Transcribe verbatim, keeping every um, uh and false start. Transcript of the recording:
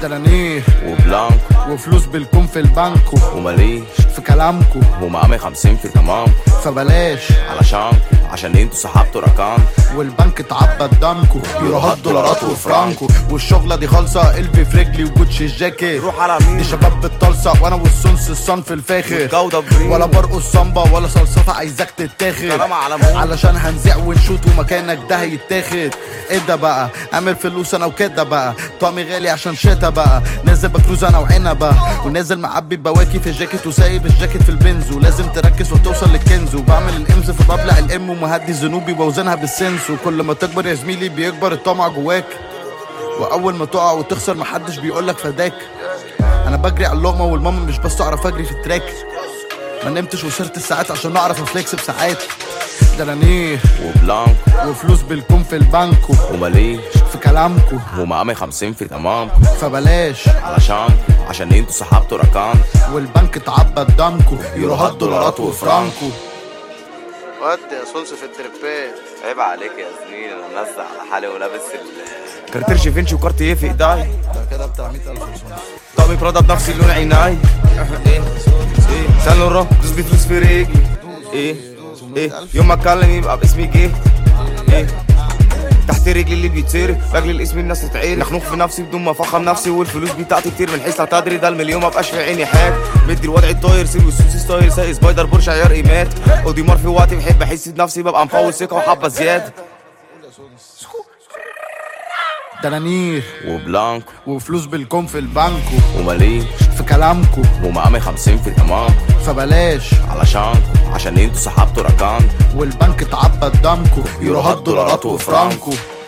دنانير وبلانكو وفلوس بالكم في البنكو وماليش في كلامكو ومعامي خمسين في تمامكو فبلاش علشانكو عشان انتوا سحبتوا رقم والبنك اتعبى دمكو يوروهات دولارات وفرانكو والشغلة دي خالصة قلبي في رجلي وجوتشي الجاكيت روح على مين دي شباب بالطلسة وانا والسونس الصنف الفاخر جودة بريم ولا برقص صنبة ولا صلصفة عايزاك تتاخد كلام على مين علشان هنزيع ونشوت ومكانك ده هيتاخد ايه ده بقى اعمل فلوس انا وكده بقى طعمي غالي عشان شتا بقى نازل بكروز انا وعنبة ونازل معبي بواكي في الجاكيت وسايب الجاكيت في البنز ولازم تركز وتوصل للكنز وبعمل الامز في ببلع الام ومهدي ذنوبي بوزنها بالسنس وكل ما تكبر يا زميلي بيكبر الطمع جواك واول ما تقع وتخسر محدش بيقولك فداك انا بجري على اللقمه والماما مش بس اعرف اجري في التراك ما نمتش وصرت الساعات عشان اعرف افليكس بساعات دنانير وبلانكو وفلوس بالكم في البنكو وماليش في كلامكو ومعامي خمسين في تمامكو فبلاش علشانكو عشان انتوا سحبتوا رقم والبنك اتعبى دمكو يوروهات دولارات وفرانكو ودي يا سونس في التربات عيب عليك يا زميلي انا منزع على حالي ولابس ال كارتير جيفينشي وكارتيه في ايدي ده كده بتاع مية ألف سونس طقمي برادا بنفسي لون عيناي ايه ايه سان لوران دوس بي فلوس في رجلي ايه ايه يوم ما اتكلم يبقى باسمي جه ايه تحت رجلي اللي بيتسرق لاجل الاسم الناس تتعرف مخنوق في نفسي بدون ما افخم نفسي والفلوس بتاعتي كتير من حيث لا تدري ده المليون مبقاش في عيني حاجه مدي الوضع الطاير سير والسوسي ستايل سايق سبايدر بورش عيار ايمات اوديمار في وقتي بحب احس بنفسي ببقى مفوت ثقه وحبه زياده دنانير وبلانكو وفلوس بالكم في البنكو وماليش في كلامكو ومعامي خمسين في تمامكو فبلاش علشانكو عشان انتوا سحبتوا رقم والبنك اتعبى دمكو يوروهات دولارات وفرانكو